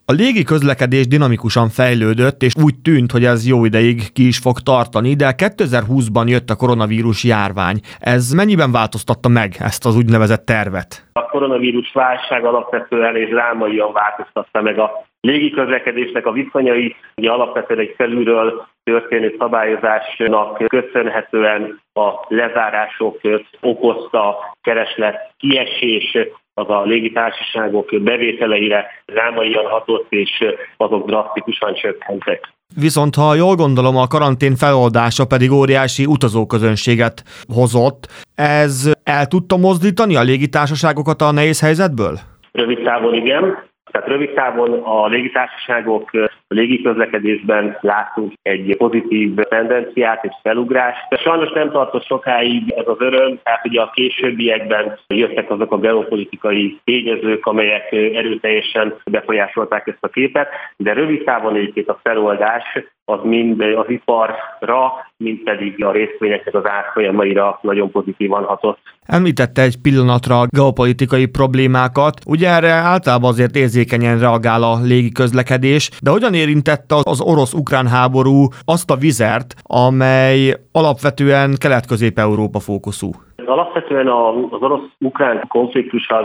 A légi közlekedés dinamikusan fejlődött, és úgy tűnt, hogy ez jó ideig ki is fog tartani, de 2020-ban jött a koronavírus járvány. Ez mennyiben változtatta meg ezt az úgynevezett tervet? A koronavírus válság alapvetően és drámaian változtatta meg a légiközlekedésnek a viszonyait. Ugye alapvetően egy felülről történő szabályozásnak köszönhetően a lezárások okozta kereslet kiesés, az a légitársaságok bevételeire drámaian hatott, és azok drasztikusan csökkentek. Viszont ha jól gondolom, a karantén feloldása pedig óriási utazóközönséget hozott. Ez el tudta mozdítani a légitársaságokat a nehéz helyzetből? Rövid távon igen. Tehát rövid távon a légitársaságok a légiközlekedésben látunk egy pozitív tendenciát, egy felugrást. Sajnos nem tartott sokáig ez az öröm, tehát ugye a későbbiekben jöttek azok a geopolitikai tényezők, amelyek erőteljesen befolyásolták ezt a képet, de rövid távon egyébként a feloldás az mind az iparra, mind pedig a részvényeknek az árfolyamaira nagyon pozitívan hatott. Említette egy pillanatra a geopolitikai problémákat. Ugye erre általában azért érzékenyen reagál a légiközlekedés, de hogyan érintette az orosz-ukrán háború azt a vizert, amely alapvetően Kelet-Közép-Európa fókuszú? Alapvetően az orosz-ukrán konfliktus az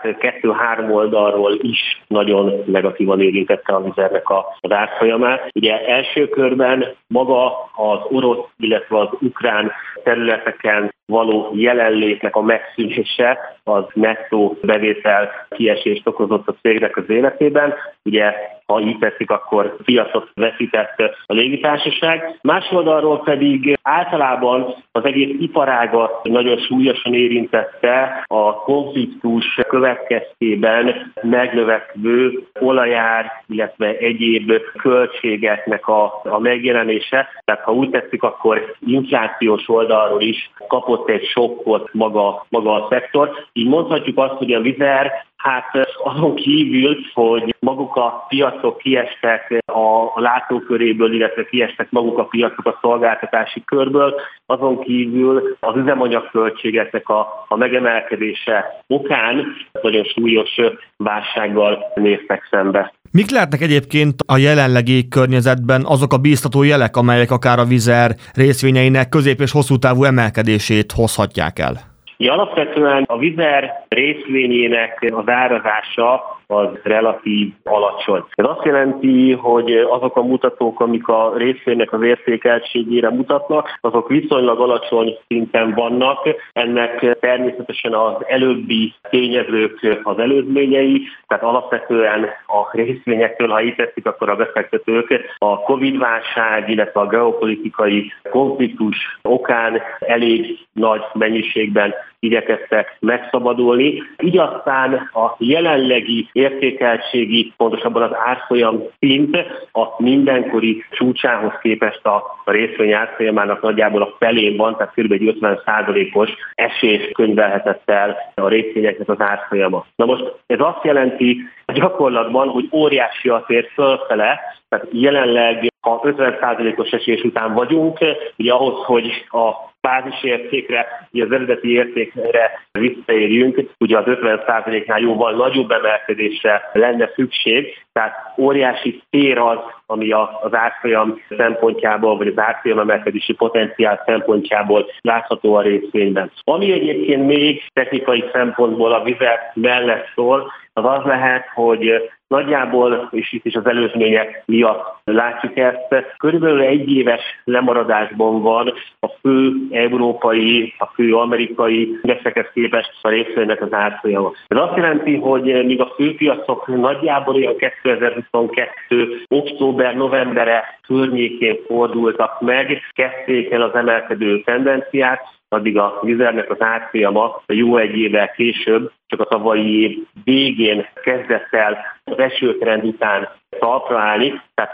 2-3 oldalról is nagyon negatívan érintette a vizernek az árfolyamát. Ugye első körben maga az orosz, illetve az ukrán területeken való jelenlétnek a megszűnése az nettó bevétel kiesést okozott a cégnek az életében. Ugye, ha így tetszik, akkor piacot veszített a légitársaság. Más oldalról pedig általában az egész iparágat nagyon súlyosan érintette a konfliktus következtében megnövekvő olajár, illetve egyéb költségeknek a megjelenése. Tehát ha úgy tetszik, akkor inflációs oldalról is kapott egy sokkot maga a szektor. Így mondhatjuk azt, hogy a vizer azon kívül, hogy maguk a piacok kiestek a látóköréből, illetve kiestek maguk a piacok a szolgáltatási körből, azon kívül az üzemanyagköltségeknek a megemelkedése okán nagyon súlyos válsággal néztek szembe. Mik lehetnek egyébként a jelenlegi környezetben azok a bíztató jelek, amelyek akár a vizer részvényeinek közép- és hosszú távú emelkedését hozhatják el? Alapvetően a vizer részvényének az árazása az relatív alacsony. Ez azt jelenti, hogy azok a mutatók, amik a részvénynek az értékeltségére mutatnak, azok viszonylag alacsony szinten vannak. Ennek természetesen az előbbi tényezők az előzményei, tehát alapvetően a részvényektől, ha így tetszik, akkor a befektetők a Covid-válság, illetve a geopolitikai konfliktus okán elég nagy mennyiségben igyekeztek megszabadulni. Így aztán a jelenlegi értékeltségi, pontosabban az árfolyam szint a mindenkori csúcsához képest a részvény árfolyamának nagyjából a felén van, tehát kb. 50%-os esést könyvelhetett el a részvényeknek az árfolyama. Na most ez azt jelenti a gyakorlatban, hogy óriási a tér fölfele, tehát jelenleg ha 50%-os esés után vagyunk, ugye ahhoz, hogy a bázisértékre, ugye az eredeti értékre visszaérjünk, ugye az 50%-nál jóval nagyobb emelkedésre lenne szükség, tehát óriási tér az, ami az árfolyam szempontjából, vagy az árfolyam emelkedési potenciál szempontjából látható a részvényben. Ami egyébként még technikai szempontból a vizer mellett szól, az az lehet, hogy nagyjából, és itt is az előzmények miatt látjuk ezt, körülbelül egy éves lemaradásban van a fő európai, a fő amerikai indexekhez képest a részvénynek az árfolyama. Ez azt jelenti, hogy míg a főpiacok nagyjából olyan 2022. október-novembere környékén fordultak meg, kezdték el az emelkedő tendenciát, addig a vizernek az árfolyama jó egy évvel később, csak a tavalyi év végén kezdett el az esőtrend után talpra állni. Tehát ha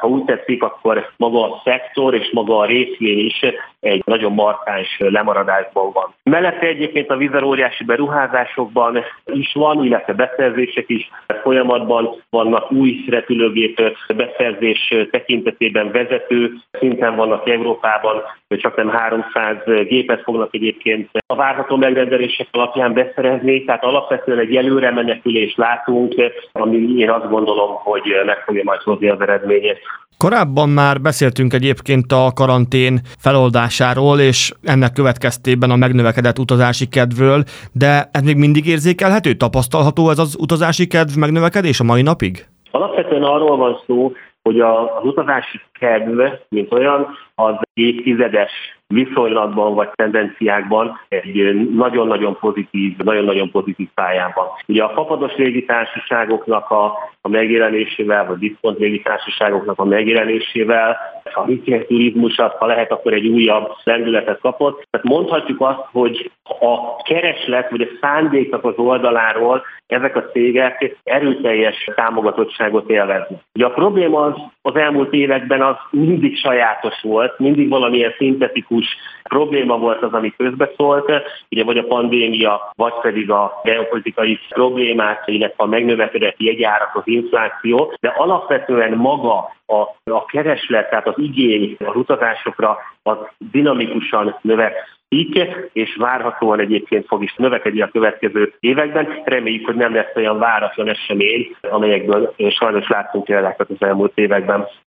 ha úgy tetszik, akkor maga a szektor és maga a részvény is egy nagyon markáns lemaradásban van. Mellette egyébként a Wizz Air óriási beruházásokban is van, illetve beszerzések is folyamatban vannak, új repülőgép beszerzés tekintetében vezető szinten vannak Európában, csak nem 300 gépet fognak egyébként a várható megrendelések alapján beszerezni, tehát alapvetően egy előre menekülést látunk, ami én azt gondolom, hogy meg fogja majd hozni az eredményét. Korábban már beszéltünk egyébként a karantén feloldásáról, és ennek következtében a megnövekedett utazási kedvről, de ez még mindig érzékelhető, tapasztalható ez az utazási kedv megnövekedés a mai napig? Alapvetően arról van szó, hogy az utazási kedv, mint olyan, az évtizedes viszonylatban vagy tendenciákban egy nagyon-nagyon pozitív pályában. Ugye a fapados légitársaságoknak a megjelenésével, vagy diszkont légitársaságoknak a megjelenésével, a hitelturizmus, ha lehet, akkor egy újabb lendületet kapott. Tehát mondhatjuk azt, hogy a kereslet vagy a szándéknak az oldaláról ezek a cégek erőteljes támogatottságot élveznek. Ugye a probléma az elmúlt években az mindig sajátos volt, mindig valamilyen szintetikus probléma volt az, ami közbeszólt, ugye vagy a pandémia, vagy pedig a geopolitikai problémák, illetve a megnövekedett jegyárak, az infláció, de alapvetően maga a kereslet, tehát az igény az utazásokra az dinamikusan növekszik, és várhatóan egyébként fog is növekedni a következő években. Reméljük, hogy nem lesz olyan váratlan esemény, amelyekből sajnos láttunk példákat az elmúlt években.